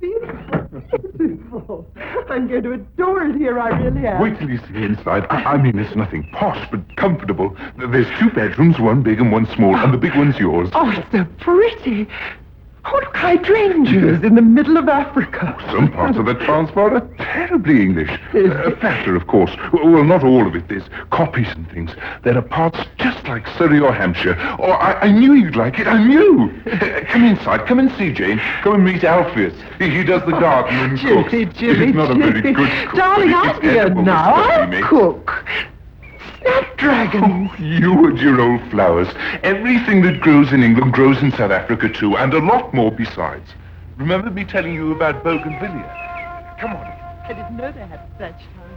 Beautiful. I'm going to adore it here, I really am. Wait till you see inside. I mean, it's nothing posh, but comfortable. There's 2 bedrooms, one big and one small, and the big one's yours. Oh, it's so pretty. Oh, look, hydrangeas in the middle of Africa. Some parts of the Transvaal are terribly English. A factor, of course. Well, not all of it. There's copies and things. There are parts just like Surrey or Hampshire. Oh, I knew you'd like it. I knew. Come inside. Come and see Jane. Come and meet Alpheus. He does the garden and cooks. Jimmy, He's not a very good cook. Darling, I'm here now. I'll cook. Snapdragons. Oh, you and your old flowers. Everything that grows in England grows in South Africa too, and a lot more besides. Remember me telling you about bougainvillea? Come on. I didn't know they had such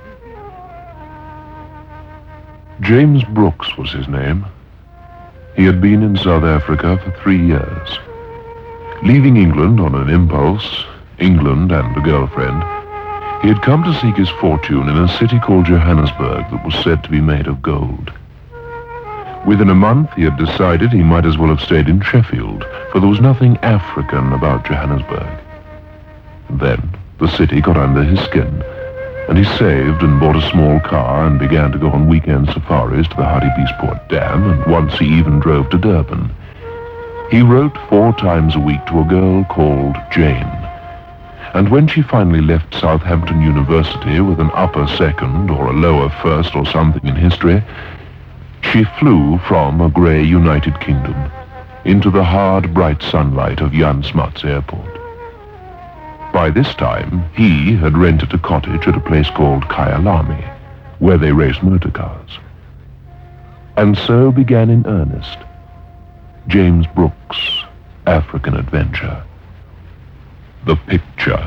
times. James Brooks was his name. He had been in South Africa for 3 years. Leaving England on an impulse, England and a girlfriend, he had come to seek his fortune in a city called Johannesburg that was said to be made of gold. Within a month, he had decided he might as well have stayed in Sheffield, for there was nothing African about Johannesburg. Then, the city got under his skin, and he saved and bought a small car and began to go on weekend safaris to the Hartbeespoort Dam, and once he even drove to Durban. He wrote 4 times a week to a girl called Jane. And when she finally left Southampton University with an upper second or a lower first or something in history, she flew from a grey United Kingdom into the hard, bright sunlight of Jan Smuts Airport. By this time, he had rented a cottage at a place called Kyalami, where they raced motor cars. And so began in earnest James Brooks' African adventure. The picture.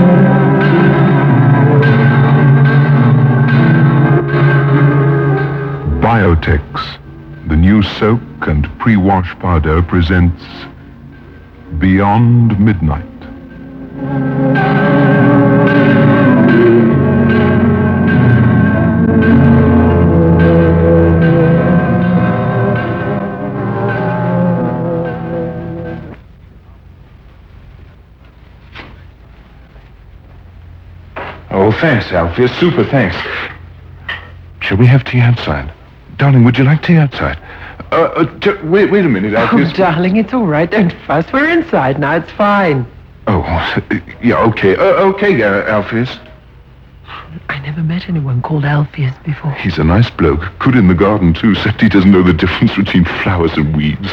Biotex, the new soak and pre-wash powder, presents Beyond Midnight. Oh, thanks, Alfie. Super thanks. Shall we have tea outside? Darling, would you like tea outside? Wait a minute, Alfie. Oh, darling, it's all right. Don't fuss. We're inside now. It's fine. Oh, yeah, okay. Alpheus. I never met anyone called Alpheus before. He's a nice bloke. Good in the garden, too, except he doesn't know the difference between flowers and weeds.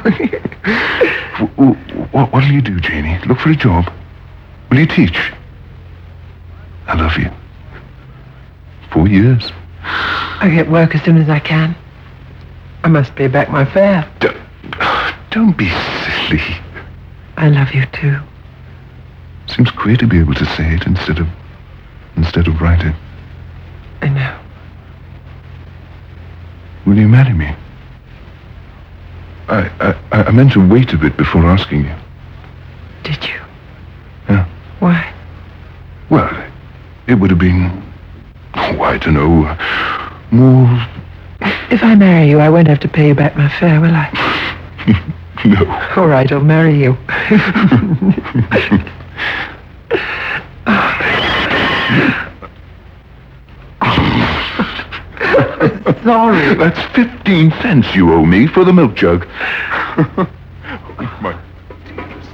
What'll you do, Janie? Look for a job? Will you teach? I love you. 4 years. I get work as soon as I can. I must pay back my fare. Don't be silly. I love you too. Seems queer to be able to say it instead of write it. I know. Will you marry me? I meant to wait a bit before asking you. Did you? Yeah. Why? Well, it would have been, I don't know, more... If I marry you, I won't have to pay you back my fare, will I? No. All right, I'll marry you. Sorry. That's 15 cents you owe me for the milk jug. My dears.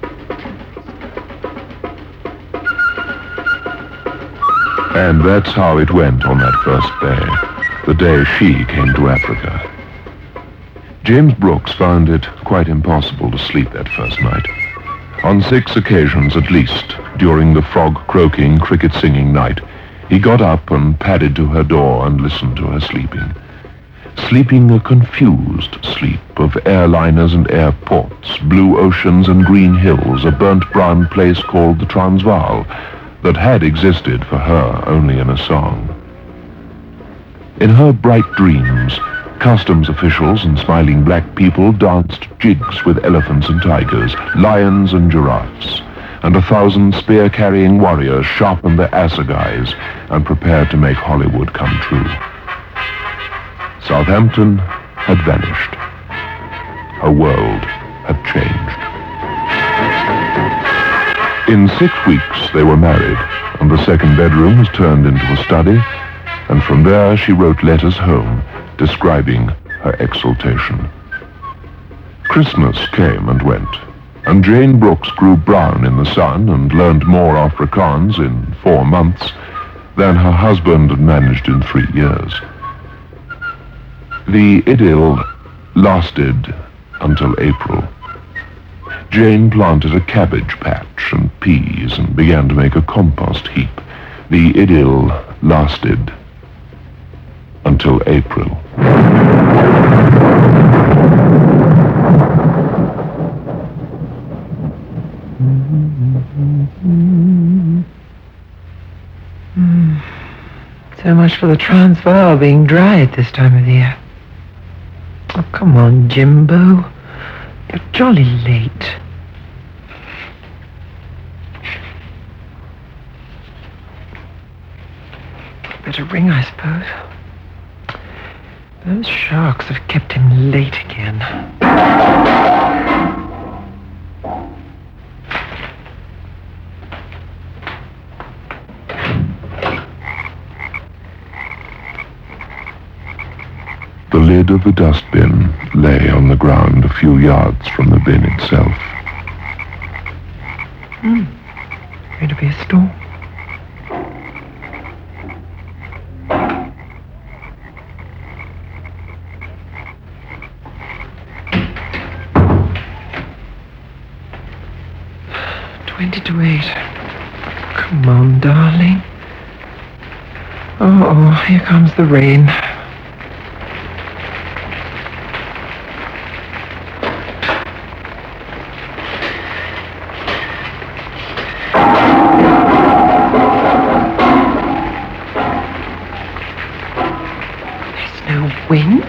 And that's how it went on that first day, the day she came to Africa. James Brooks found it quite impossible to sleep that first night. On 6 occasions at least, during the frog-croaking, cricket-singing night, he got up and padded to her door and listened to her sleeping. Sleeping a confused sleep of airliners and airports, blue oceans and green hills, a burnt-brown place called the Transvaal that had existed for her only in a song. In her bright dreams, customs officials and smiling black people danced jigs with elephants and tigers, lions and giraffes, and 1,000 spear-carrying warriors sharpened their assegais and prepared to make Hollywood come true. Southampton had vanished. Her world had changed. In 6 weeks, they were married, and the second bedroom was turned into a study, and from there she wrote letters home, describing her exultation. Christmas came and went, and Jane Brooks grew brown in the sun and learned more Afrikaans in 4 months than her husband had managed in 3 years. The idyll lasted until April. Jane planted a cabbage patch and peas and began to make a compost heap. The idyll lasted until April. So much for the Transvaal being dry at this time of the year. Oh, come on, Jimbo. You're jolly late. Better ring, I suppose. Those sharks have kept him late again. The lid of the dustbin lay on the ground a few yards from the bin itself. Going to be a storm. Twenty to 8. Come on, darling. Oh, here comes the rain. Wind?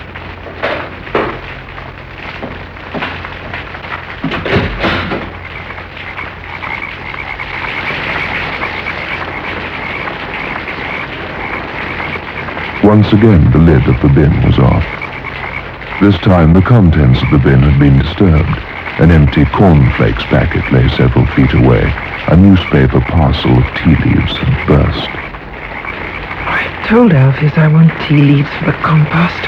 Once again, the lid of the bin was off. This time, the contents of the bin had been disturbed. An empty cornflakes packet lay several feet away. A newspaper parcel of tea leaves had burst. I told Alfie I want tea leaves for the compost.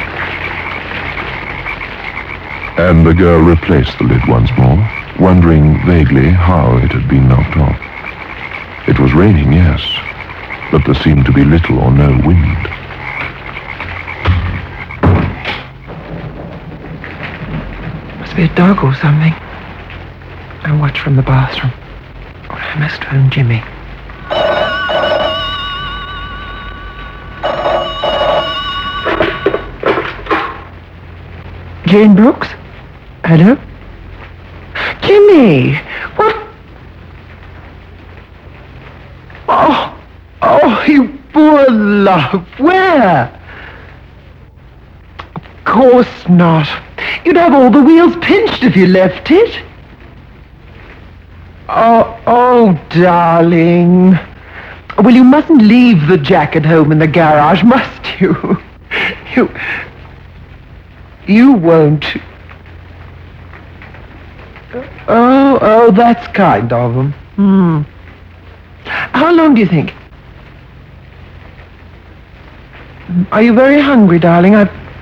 And the girl replaced the lid once more, wondering vaguely how it had been knocked off. It was raining, yes, but there seemed to be little or no wind. Must be a dog or something. I'll watch from the bathroom. Or I must phone Jimmy. Jane Brooks? Hello? Jimmy! What? Oh, you poor love. Where? Of course not. You'd have all the wheels pinched if you left it. Oh, darling. Well, you mustn't leave the jacket home in the garage, must you? You won't. Oh, that's kind of them. How long do you think? Are you very hungry, darling?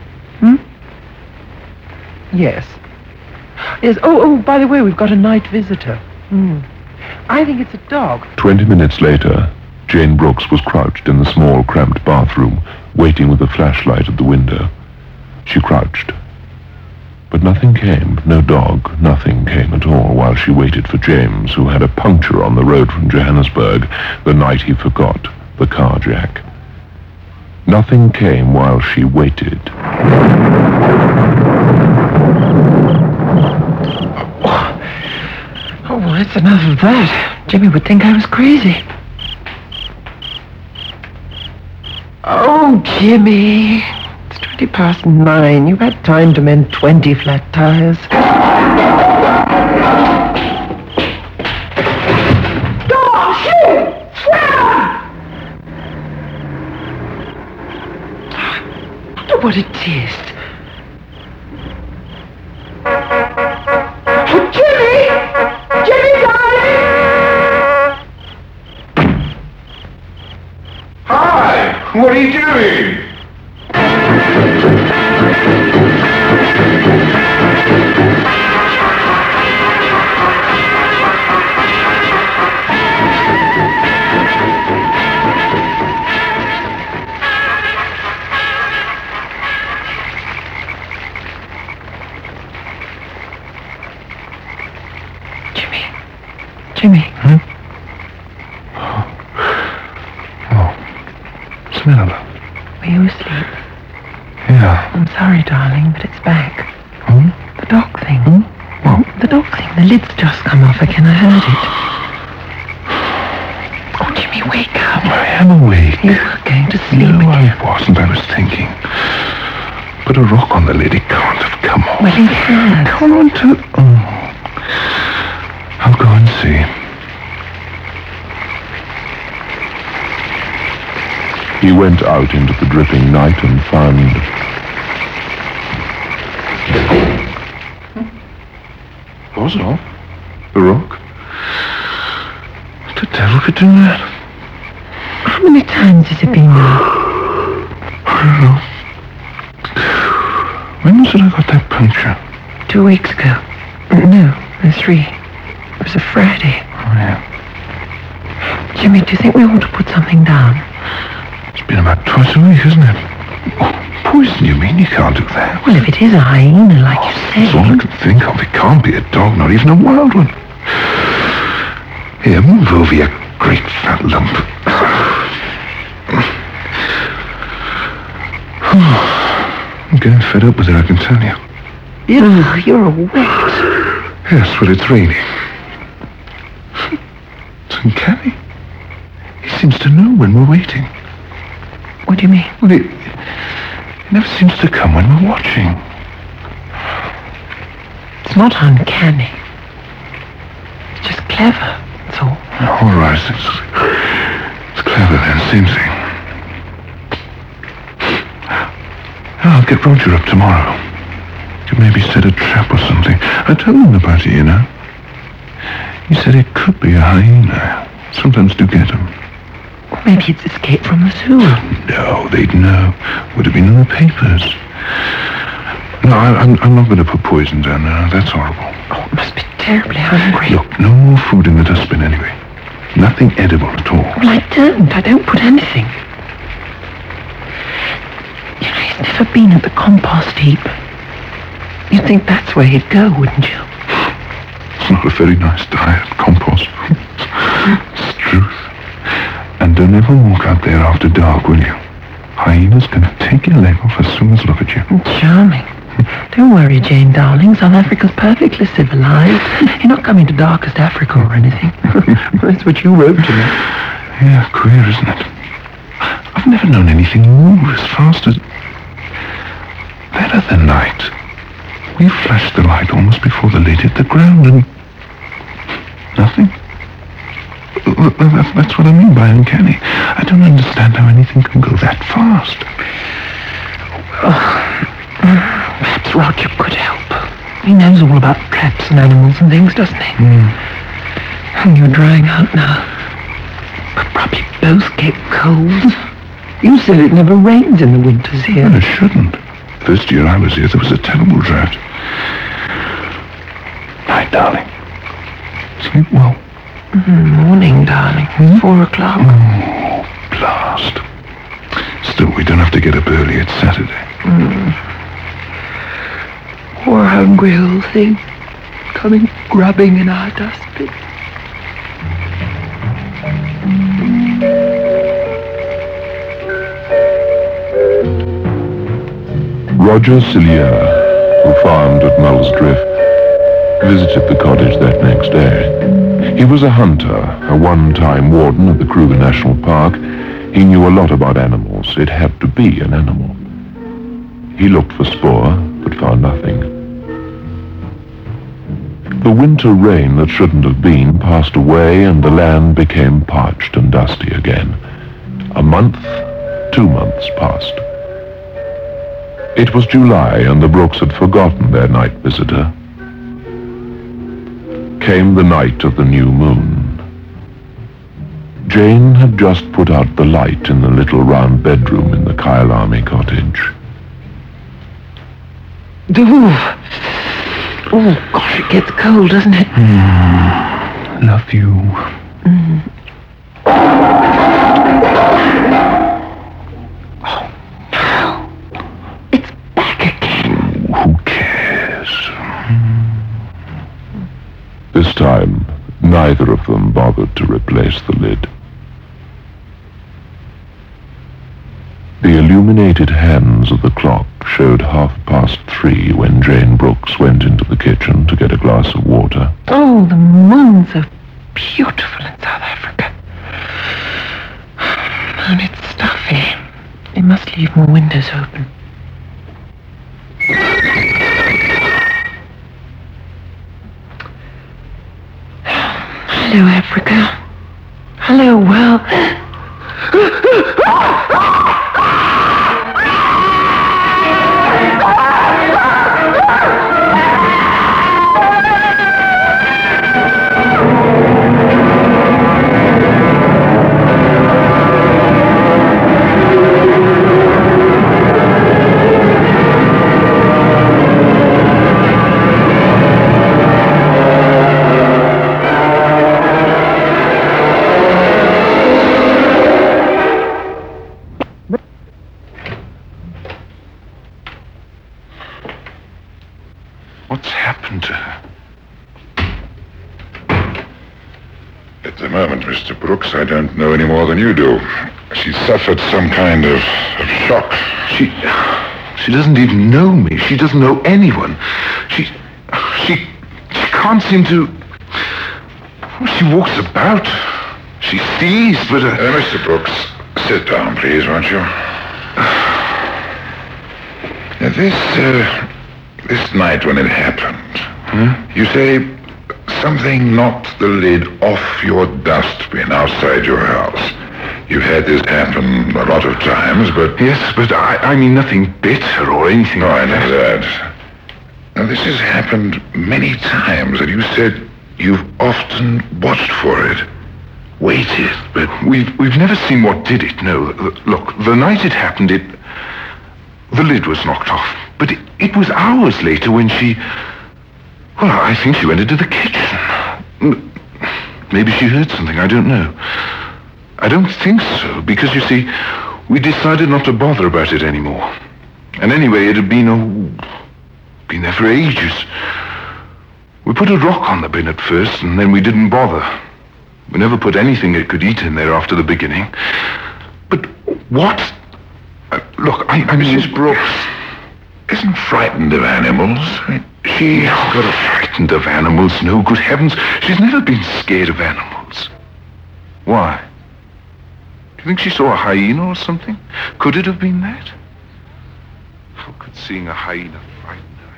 Yes. Yes. Oh, by the way, we've got a night visitor. I think it's a dog. 20 minutes later, Jane Brooks was crouched in the small, cramped bathroom, waiting with a flashlight at the window. She crouched. But nothing came, no dog, nothing came at all while she waited for James, who had a puncture on the road from Johannesburg the night he forgot the car jack. Nothing came while she waited. Oh, well, that's enough of that. Jimmy would think I was crazy. Oh, Jimmy. It's 9:20. You had time to mend 20 flat tires. Oh, shit! I wonder what it is. Oh, Jimmy! Jimmy, darling! What are you doing? Jimmy. Hmm? Oh. Smilla. Were you asleep? Yeah. I'm sorry, darling, but it's back. Hmm? The dog thing. Hmm? What? The dog thing. The lid's just come off again. I heard it. Oh, Jimmy, wake up. I am awake. You were going to sleep No, again. I wasn't. I was thinking. Put a rock on the lid. It can't have come off. Well, it has. Come on to... Oh. I'll go and see. He went out into the dripping night and found... Was it off? The rock? The devil could do that. How many times has it been now? I don't know. When was it I got that puncture? 2 weeks ago. No, 3. It was a Friday. Oh, yeah. Jimmy, do you think we ought to put something down? It's been about twice a week, isn't it? Oh, poison, you mean? You can't do that. Well, if it is a hyena, like you That's all I say... can think of. It can't be a dog, not even a wild one. Here, move over, you great fat lump. I'm getting fed up with it, I can tell you. Ugh, you're wet. Yes, well, it's raining. It's uncanny. He seems to know when we're waiting. What do you mean? Well, it never seems to come when we're watching. It's not uncanny. It's just clever, that's all. All right, it's clever then, same thing. I'll get Roger up tomorrow. Could maybe set a trap or something. I told him about it, you know. He said it could be a hyena. Sometimes do get them. Or maybe it's escaped from the zoo. No, they'd know. Would have been in the papers. No, I'm not going to put poison down now. That's horrible. Oh, it must be terribly hungry. Look, no more food in the dustbin anyway. Nothing edible at all. Well, I don't put anything. You know, he's never been at the compost heap. You'd think that's where he'd go, wouldn't you? It's not a very nice diet, compost. It's the truth. And don't ever walk out there after dark, will you? Hyena's gonna take your leg off as soon as look at you. Charming. Don't worry, Jane, darling. South Africa's perfectly civilized. You're not coming to darkest Africa or anything. That's what you wrote to me. Yeah, queer, isn't it? I've never known anything move as fast as... That other night, we flashed the light almost before the lid hit the ground and... nothing. That's what I mean by uncanny. I don't understand how anything can go that fast. Perhaps Roger could help. He knows all about traps and animals and things, doesn't he? And you're drying out now. But probably both get cold. You said it never rains in the winters here. Well, it shouldn't. First year I was here, there was a terrible drought. Night, darling. Sleep well. Morning, darling. 4 o'clock. Oh, blast. Still, we don't have to get up early. It's Saturday. Poor hungry old thing. Coming grubbing in our dustbin. Roger Cillier, who farmed at Mull's Drift, visited the cottage that next day. He was a hunter, a one-time warden of the Kruger National Park. He knew a lot about animals. It had to be an animal. He looked for spoor, but found nothing. The winter rain that shouldn't have been passed away, and the land became parched and dusty again. A month, 2 months passed. It was July, and the Brooks had forgotten their night visitor. Came the night of the new moon. Jane had just put out the light in the little round bedroom in the Kyalami cottage. Ooh. Oh, gosh, it gets cold, doesn't it? Love you. Oh, no. It's back again. Who cares? This time, neither of them bothered to replace the lid. The illuminated hands of the clock showed 3:30 when Jane Brooks went into the kitchen to get a glass of water. Oh, the moon's so beautiful in South Africa. And it's stuffy. They must leave more windows open. Hello, Africa. Hello, world. What's happened to her? At the moment, Mr. Brooks, I don't know any more than you do. She suffered some kind of shock. She doesn't even know me. She doesn't know anyone. She can't seem to... Well, she walks about. She sees, but... Mr. Brooks, sit down, please, won't you? This night when it happened, you say something knocked the lid off your dustbin outside your house. You've had this happen a lot of times, but... Yes, but I mean nothing bitter or anything. No, I know that. Now, this has happened many times, and you said you've often watched for it, waited, but... We've never seen what did it, no. Look, the night it happened, the lid was knocked off. But it was hours later when she... Well, I think she went into the kitchen. Maybe she heard something, I don't know. I don't think so, because, you see, we decided not to bother about it anymore. And anyway, it had been there for ages. We put a rock on the bin at first, and then we didn't bother. We never put anything it could eat in there after the beginning. But what? Look, I mean... Mrs. Brooks isn't frightened of animals. She's got frightened of animals, no, good heavens. She's never been scared of animals. Why? Do you think she saw a hyena or something? Could it have been that? How could seeing a hyena frighten her?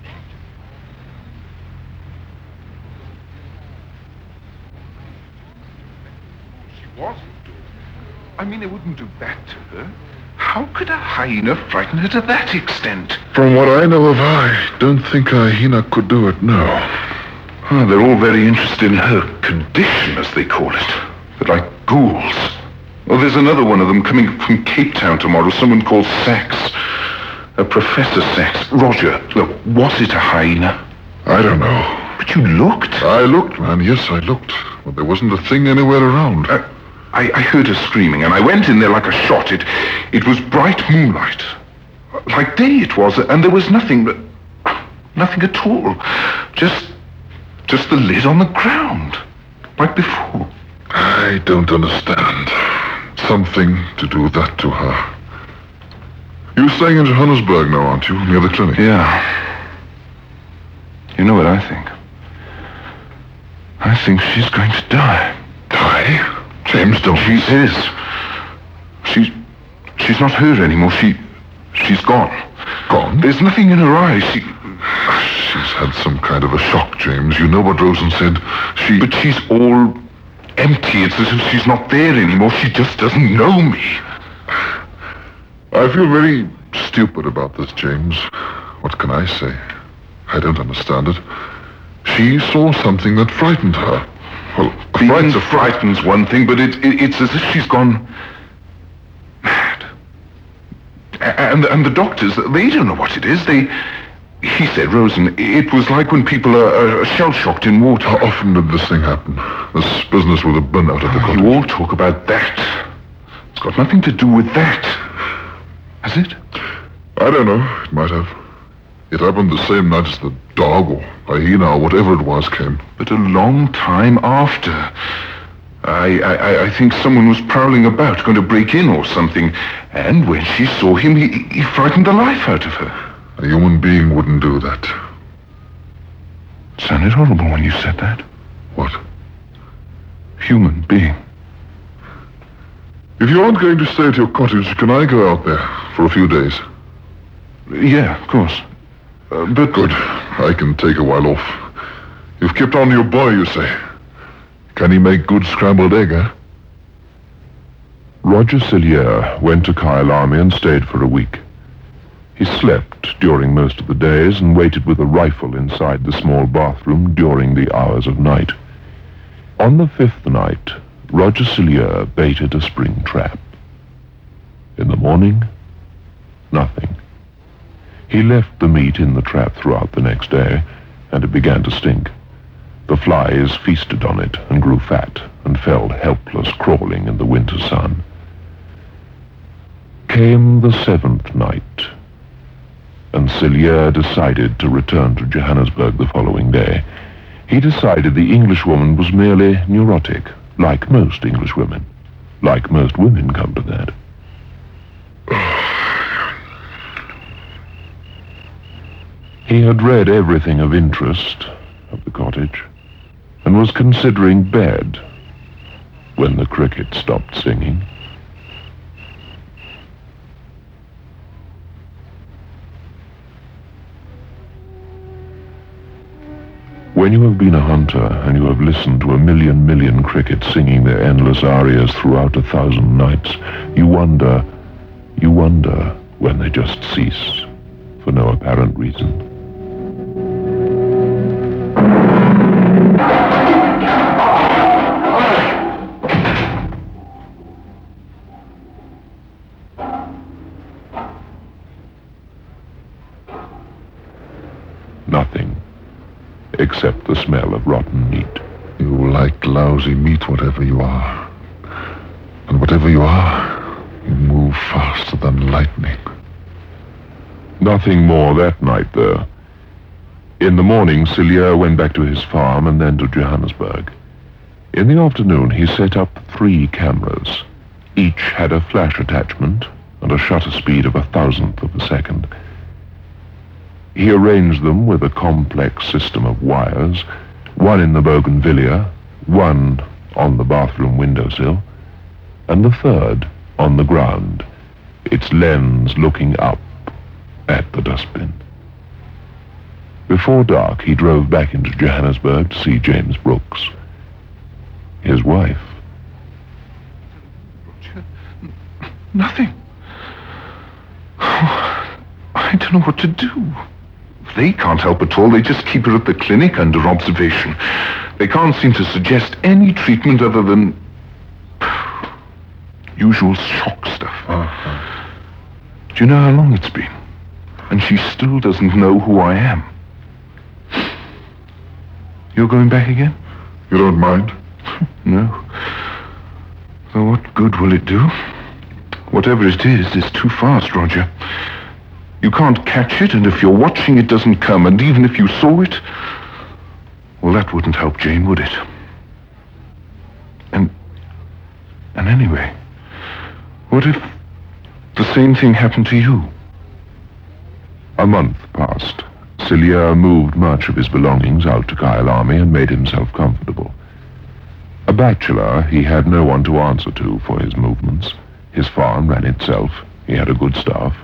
She wasn't. I mean, it wouldn't do that to her. How could a hyena frighten her to that extent? From what I know of, I don't think a hyena could do it, no. Oh, they're all very interested in her condition, as they call it. They're like ghouls. Oh, there's another one of them coming from Cape Town tomorrow, someone called Sachs. Professor Sachs. Roger, look, was it a hyena? I don't know. But you looked. I looked, man, yes, I looked. But there wasn't a thing anywhere around. I heard her screaming, and I went in there like a shot. It was bright moonlight. Like day it was, and there was nothing at all. Just the lid on the ground, like before. I don't understand. Something to do that to her. You're staying in Johannesburg now, aren't you, near the clinic? Yeah. You know what I think? I think she's going to die. Die? James, don't... She is. She's not hurt anymore. She's gone. Gone? There's nothing in her eyes. She's had some kind of a shock, James. You know what Rosen said. But she's all empty. It's as if she's not there anymore. She just doesn't know me. I feel very stupid about this, James. What can I say? I don't understand it. She saw something that frightened her. Well, Being frighten's frightened's one thing, but it's as if she's gone mad. And the doctors, they don't know what it is. He said, Rosen, it was like when people are shell-shocked in water. How often did this thing happen? This business with the burnout at the cottage? You all talk about that. It's got nothing to do with that. Has it? I don't know. It might have. It happened the same night as the dog or hyena or whatever it was came. But a long time after. I think someone was prowling about, going to break in or something. And when she saw him, he frightened the life out of her. A human being wouldn't do that. It sounded horrible when you said that. What? Human being. If you aren't going to stay at your cottage, can I go out there for a few days? Yeah, of course. But... Good. I can take a while off. You've kept on to your boy, you say. Can he make good scrambled egg, eh? Roger Cilliers went to Kyalami and stayed for a week. He slept during most of the days and waited with a rifle inside the small bathroom during the hours of night. On the 5th night, Roger Cilliers baited a spring trap. In the morning, nothing. He left the meat in the trap throughout the next day, and it began to stink. The flies feasted on it and grew fat and fell helpless, crawling in the winter sun. Came the 7th night, and Cilliers decided to return to Johannesburg the following day. He decided the Englishwoman was merely neurotic, like most Englishwomen. Like most women come to that. He had read everything of interest of the cottage, and was considering bed when the cricket stopped singing. When you have been a hunter and you have listened to a million crickets singing their endless arias throughout 1,000 nights, you wonder when they just cease for no apparent reason. Nothing, except the smell of rotten meat. You like lousy meat, whatever you are. And whatever you are, you move faster than lightning. Nothing more that night, though. In the morning, Cilliers went back to his farm and then to Johannesburg. In the afternoon, he set up 3 cameras. Each had a flash attachment and a shutter speed of 1,000th of a second. He arranged them with a complex system of wires, one in the bougainvillea, one on the bathroom windowsill, and the third on the ground, its lens looking up at the dustbin. Before dark, he drove back into Johannesburg to see James Brooks, his wife. Nothing. I don't know what to do. They can't help at all. They just keep her at the clinic under observation. They can't seem to suggest any treatment other than usual shock stuff. Do you know how long it's been? And she still doesn't know who I am. You're going back again? You don't mind? No. So what good will it do? Whatever it is too fast, Roger. You can't catch it, and if you're watching, it doesn't come. And even if you saw it, well, that wouldn't help Jane, would it? And anyway, what if the same thing happened to you? A month passed. Cilliers moved much of his belongings out to Kyalami and made himself comfortable. A bachelor, he had no one to answer to for his movements. His farm ran itself. He had a good staff.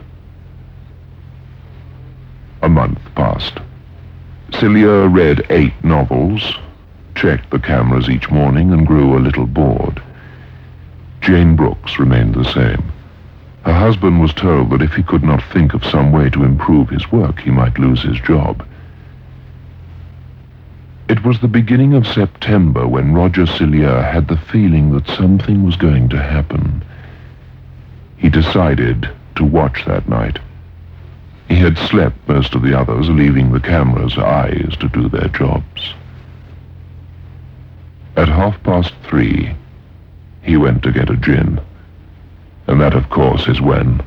A month passed. Cilliers read 8 novels, checked the cameras each morning, and grew a little bored. Jane Brooks remained the same. Her husband was told that if he could not think of some way to improve his work, he might lose his job. It was the beginning of September when Roger Cilliers had the feeling that something was going to happen. He decided to watch that night. He had slept most of the others, leaving the camera's eyes to do their jobs. At 3:30, he went to get a gin. And that, of course, is when...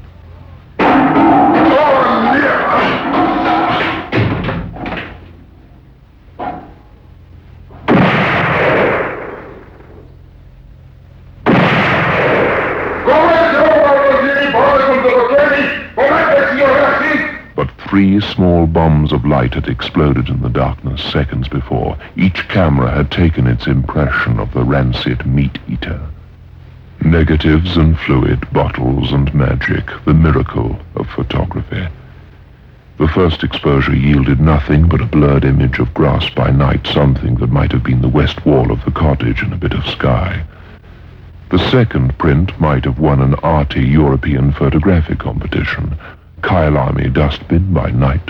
But 3 small bombs of light had exploded in the darkness seconds before. Each camera had taken its impression of the rancid meat-eater. Negatives and fluid, bottles and magic, the miracle of photography. The first exposure yielded nothing but a blurred image of grass by night, something that might have been the west wall of the cottage and a bit of sky. The second print might have won an arty European photographic competition, Kyalami dustbin by night.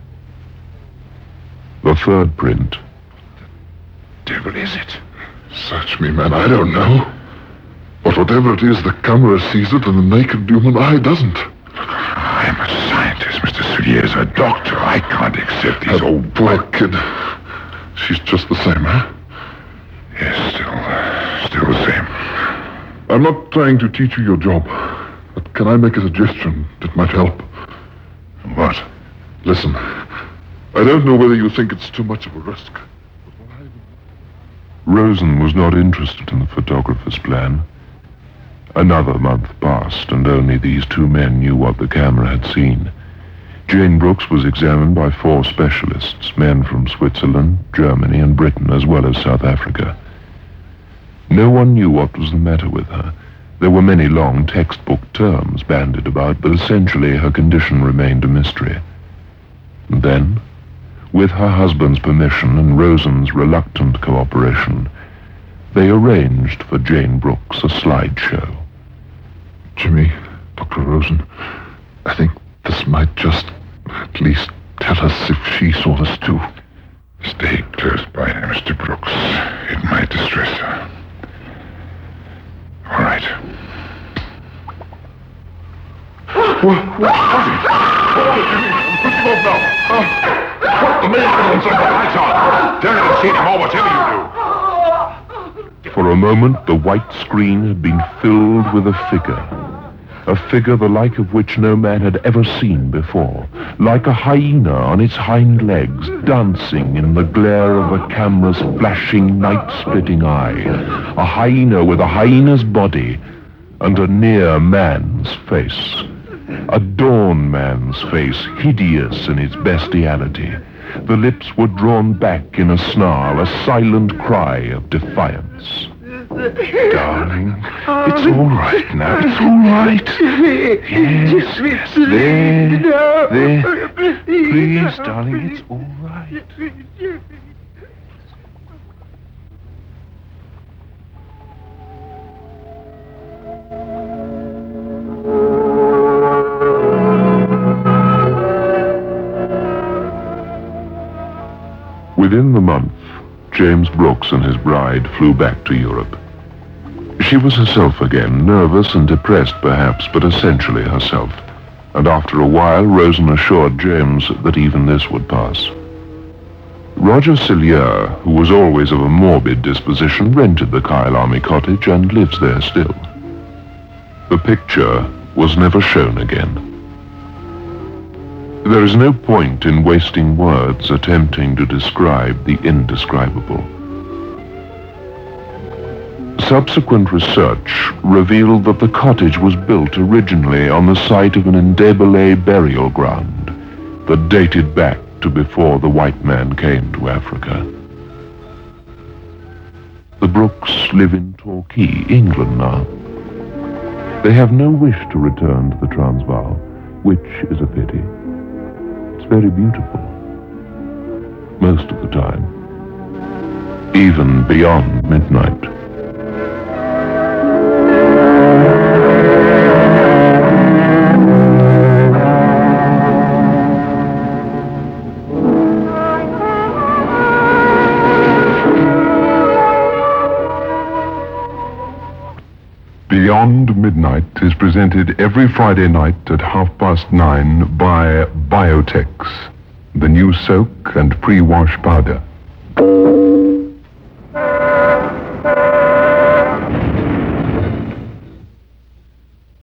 The third print... The devil is it? Search me, man, I don't know. But whatever it is, the camera sees it and the naked human eye doesn't. I'm a scientist, Mr. Cilliers, a doctor. I can't accept these old... Poor kid. She's just the same, huh? Yes, still the same. I'm not trying to teach you your job, but can I make a suggestion that might help? What? Listen, I don't know whether you think it's too much of a risk. Rosen was not interested in the photographer's plan. Another month passed, and only these 2 men knew what the camera had seen. Jane Brooks was examined by 4 specialists, men from Switzerland, Germany, and Britain, as well as South Africa. No one knew what was the matter with her. There were many long textbook terms bandied about, but essentially her condition remained a mystery. And then, with her husband's permission and Rosen's reluctant cooperation, they arranged for Jane Brooks a slideshow. Jimmy, Dr. Rosen, I think this might just at least tell us if she saw this too. Stay close by her, Mr. Brooks. It might distress her. All right. What is it? Put him off now. Put the main on the lights on. Turn it and see him or whatever you do. For a moment, the white screen had been filled with a figure the like of which no man had ever seen before, like a hyena on its hind legs, dancing in the glare of the camera's flashing, night-splitting eye. A hyena with a hyena's body and a near man's face. A dawn man's face, hideous in its bestiality. The lips were drawn back in a snarl, a silent cry of defiance. Darling, it's all right now. It's all right. Yes, there. Please, darling, it's all right. Within the month, James Brooks and his bride flew back to Europe. She was herself again, nervous and depressed perhaps, but essentially herself. And after a while, Rosen assured James that even this would pass. Roger Cilliers, who was always of a morbid disposition, rented the Kyalami cottage and lives there still. The picture was never shown again. There is no point in wasting words attempting to describe the indescribable. Subsequent research revealed that the cottage was built originally on the site of an Ndebele burial ground that dated back to before the white man came to Africa. The Brooks live in Torquay, England now. They have no wish to return to the Transvaal, which is a pity. It's very beautiful. Most of the time. Even beyond midnight. Beyond Midnight is presented every Friday night at 9:30 by Biotex, the new soak and pre-wash powder.